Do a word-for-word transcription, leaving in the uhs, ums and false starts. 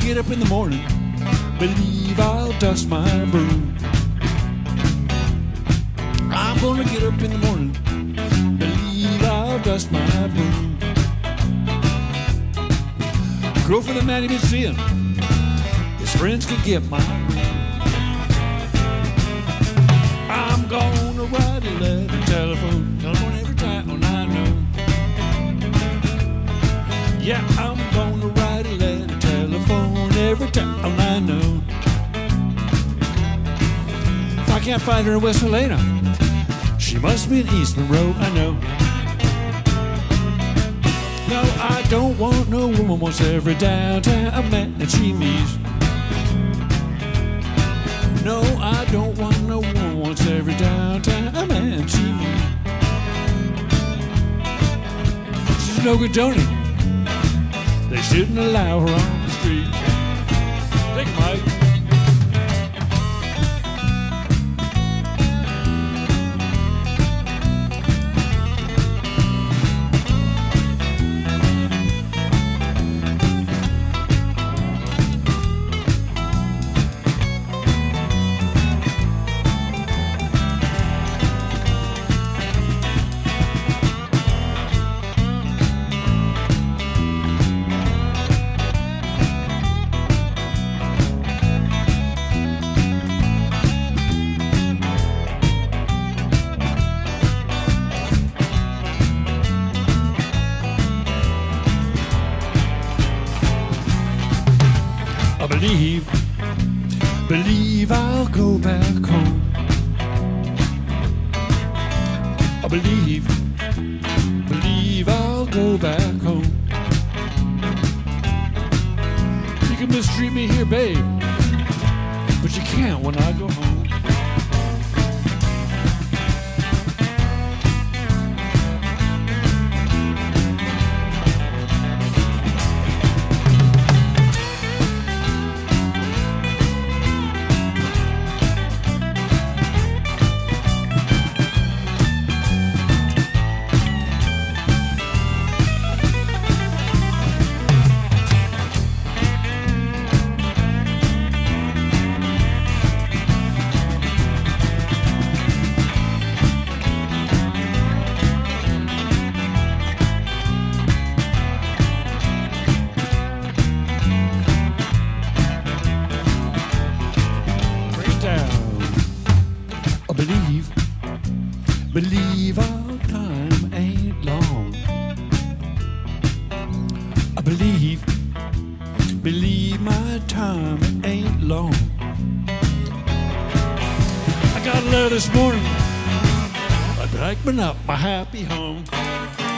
get up in the morning, believe I'll dust my broom. I'm gonna get up in the morning, believe I'll dust my broom. Girl for the man he been seeing, his friends could get my room. I'm gonna write a letter, telephone, telephone every time I know. Yeah, I'm gonna write a letter, telephone every time I know. If I can't find her in West Helena, she must be in East Monroe, I know. No, I don't want no woman once every downtown man that she meets. No, I don't want no woman once every downtown man she meets. She's no good, Tony. They shouldn't allow her on the street. Take it, Mike. I believe, believe I'll go back home. I believe, believe I'll go back home. You can mistreat me here, babe, but you can't when I go home. I believe, believe our time ain't long. I believe, believe my time ain't long. I got a letter this morning, I'd like me up my happy home.